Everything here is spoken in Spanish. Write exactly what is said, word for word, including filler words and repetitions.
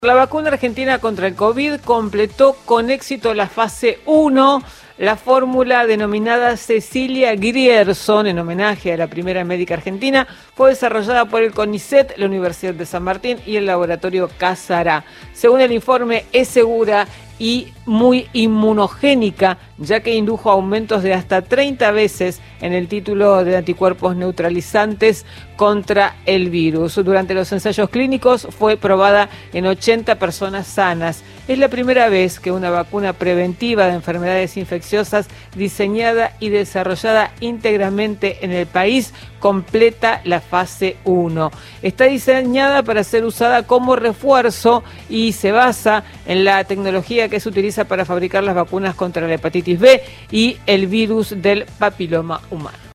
La vacuna argentina contra el COVID completó con éxito la fase uno. La fórmula denominada Cecilia Grierson, en homenaje a la primera médica argentina, fue desarrollada por el CONICET, la Universidad de San Martín y el laboratorio Casara. Según el informe, es segura y muy inmunogénica, ya que indujo aumentos de hasta treinta veces en el título de anticuerpos neutralizantes contra el virus. Durante los ensayos clínicos fue probada en ochenta personas sanas. Es la primera vez que una vacuna preventiva de enfermedades infecciosas diseñada y desarrollada íntegramente en el país completa la fase uno. Está diseñada para ser usada como refuerzo y se basa en la tecnología que se utiliza para fabricar las vacunas contra la hepatitis B y el virus del papiloma humano.